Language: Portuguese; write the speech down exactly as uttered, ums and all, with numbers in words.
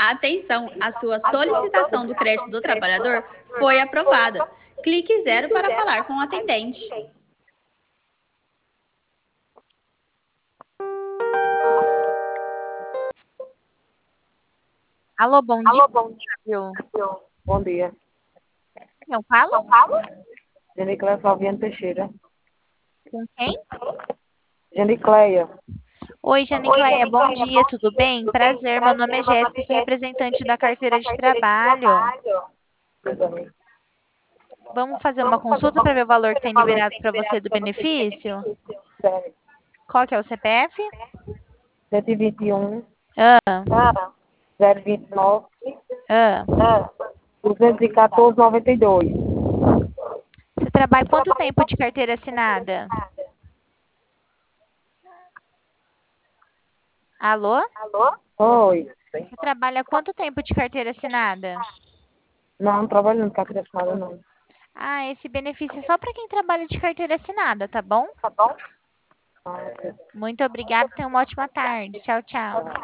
Atenção, a sua solicitação do crédito do trabalhador foi aprovada. Clique zero para falar com o atendente. Alô, bom dia. Alô, bom dia. Bom dia. Eu falo? Genicleia Flaviano Teixeira. Com quem? Genicleia. Oi, Janicleia, bom dia, tudo bem? Prazer, meu nome é Jéssica, sou representante da carteira de trabalho. Tudo bem. Vamos fazer uma consulta para ver o valor que tem liberado para você do benefício? Sério. Qual que é o C P F? cento e vinte e um, Ah, zero vinte e nove, ah. duzentos e quatorze, noventa e dois. Você trabalha quanto tempo de carteira assinada? Alô? Oi. Você trabalha quanto tempo de carteira assinada? Não, não trabalho não, carteira assinada não. Ah, esse benefício é só para quem trabalha de carteira assinada, tá bom? Tá bom? Ah, ok. Muito obrigada, tenha uma ótima tarde. Tchau, tchau.